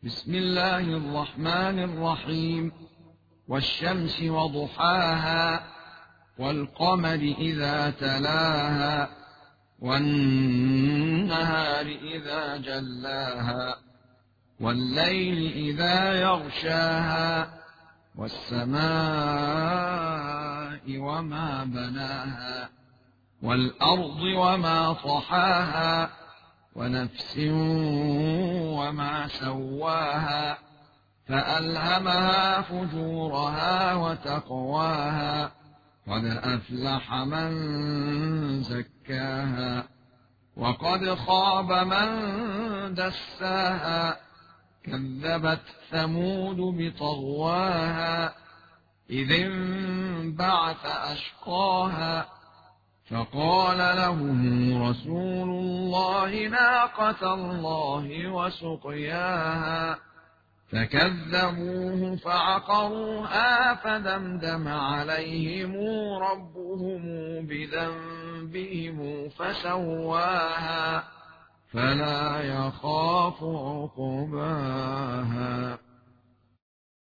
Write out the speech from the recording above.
بسم الله الرحمن الرحيم. والشمس وضحاها والقمر إذا تلاها والنهار إذا جلاها والليل إذا يغشاها والسماء وما بناها والأرض وما طحاها ونفس وما سواها فألهمها فجورها وتقواها قد أفلح من زكاها وقد خاب من دساها كذبت ثمود بطغواها إذ انبعث أشقاها فقال لهم رسول الله ناقة الله وسقياها فكذبوه فعقروها فدمدم عليهم ربهم بذنبهم فسواها فلا يخاف عقباها.